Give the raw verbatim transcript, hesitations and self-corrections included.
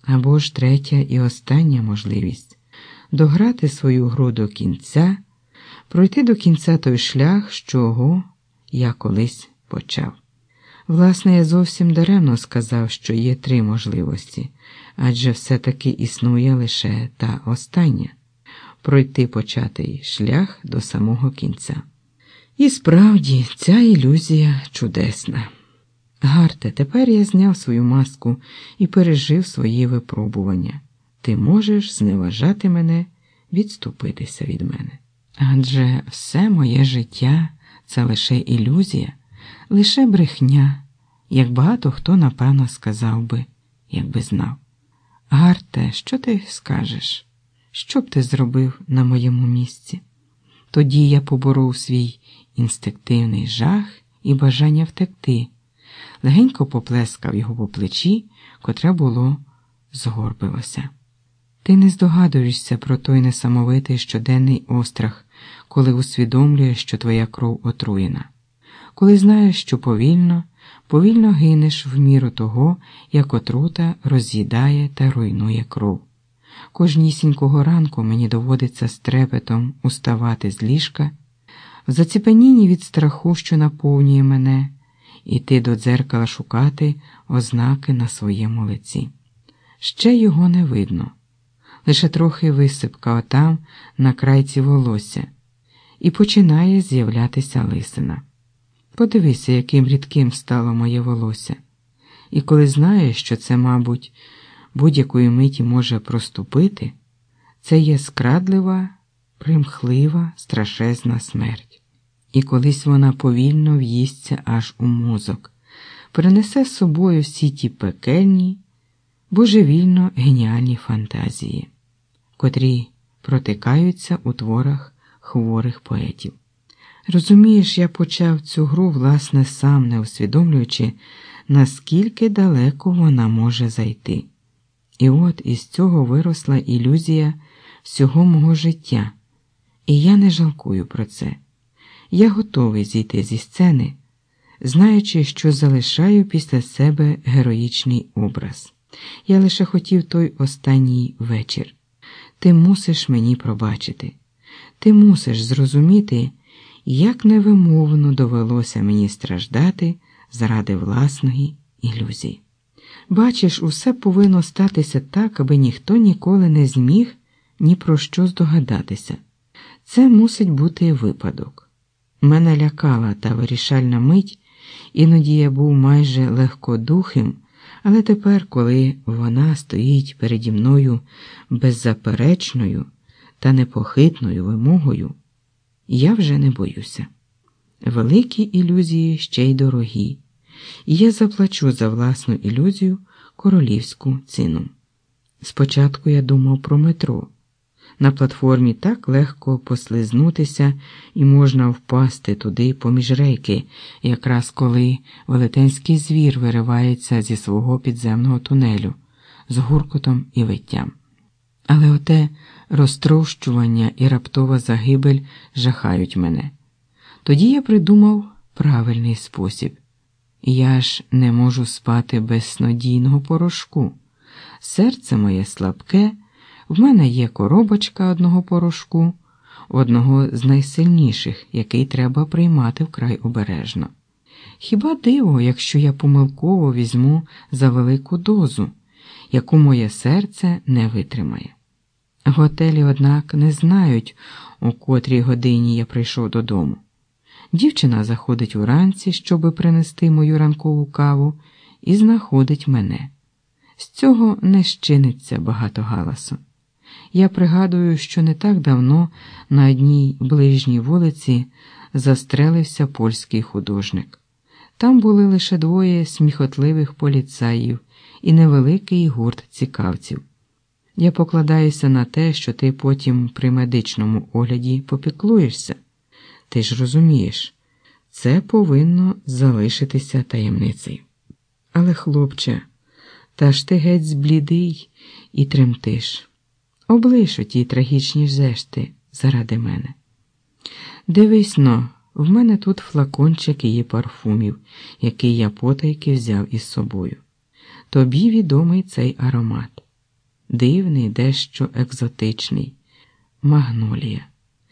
Або ж третя і остання можливість – дограти свою гру до кінця, пройти до кінця той шлях, з чого я колись почав. Власне, я зовсім даремно сказав, що є три можливості, адже все-таки існує лише та остання – пройти початий шлях до самого кінця. І справді, ця ілюзія чудесна. Гарте, тепер я зняв свою маску і пережив свої випробування. Ти можеш зневажати мене, відступитися від мене. Адже все моє життя – це лише ілюзія, лише брехня, як багато хто, напевно, сказав би, якби знав. Гарте, що ти скажеш? Що б ти зробив на моєму місці? Тоді я поборов свій інстинктивний жах і бажання втекти, легенько поплескав його по плечі, котре було згорбилося. Ти не здогадуєшся про той несамовитий щоденний острах, коли усвідомлюєш, що твоя кров отруєна. Коли знаєш, що повільно, повільно гинеш в міру того, як отрута роз'їдає та руйнує кров. Кожнісінького ранку мені доводиться з трепетом уставати з ліжка, в заціпенінні від страху, що наповнює мене, іти до дзеркала шукати ознаки на своєму лиці. Ще його не видно, лише трохи висипка отам на крайці волосся, і починає з'являтися лисина. Подивися, яким рідким стало моє волосся. І коли знаєш, що це, мабуть, будь-якої миті може проступити, це є скрадлива, примхлива, страшезна смерть. І колись вона повільно в'їсться аж у мозок, принесе з собою всі ті пекельні, божевільно геніальні фантазії, котрі протикаються у творах хворих поетів. Розумієш, я почав цю гру, власне, сам не усвідомлюючи, наскільки далеко вона може зайти. І от із цього виросла ілюзія всього мого життя, і я не жалкую про це. Я готовий зійти зі сцени, знаючи, що залишаю після себе героїчний образ. Я лише хотів той останній вечір. Ти мусиш мені пробачити. Ти мусиш зрозуміти, як невимовно довелося мені страждати заради власної ілюзії. Бачиш, усе повинно статися так, аби ніхто ніколи не зміг ні про що здогадатися. Це мусить бути випадок. Мене лякала та вирішальна мить, іноді я був майже легкодухим, але тепер, коли вона стоїть переді мною беззаперечною та непохитною вимогою, я вже не боюся. Великі ілюзії ще й дорогі, і я заплачу за власну ілюзію королівську ціну. Спочатку я думав про метро. На платформі так легко послизнутися і можна впасти туди поміж рейки, якраз коли велетенський звір виривається зі свого підземного тунелю з гуркотом і виттям. Але оте розтрощування і раптова загибель жахають мене. Тоді я придумав правильний спосіб. Я ж не можу спати без снодійного порошку. Серце моє слабке, в мене є коробочка одного порошку, одного з найсильніших, який треба приймати вкрай обережно. Хіба диво, якщо я помилково візьму за велику дозу, яку моє серце не витримає. В готелі, однак, не знають, у котрій годині я прийшов додому. Дівчина заходить уранці, щоби принести мою ранкову каву, і знаходить мене. З цього не щиниться багато галасу. Я пригадую, що не так давно на одній ближній вулиці застрелився польський художник. Там були лише двоє сміхотливих поліцаїв і невеликий гурт цікавців. Я покладаюся на те, що ти потім при медичному огляді попіклуєшся. Ти ж розумієш, це повинно залишитися таємницею. Але, хлопче, та ж ти геть зблідий і тремтиш. Облиш оті трагічні жести заради мене. Дивись но, в мене тут флакончик її парфумів, який я потайки взяв із собою. Тобі відомий цей аромат. дивний, дещо екзотичний – магнолія.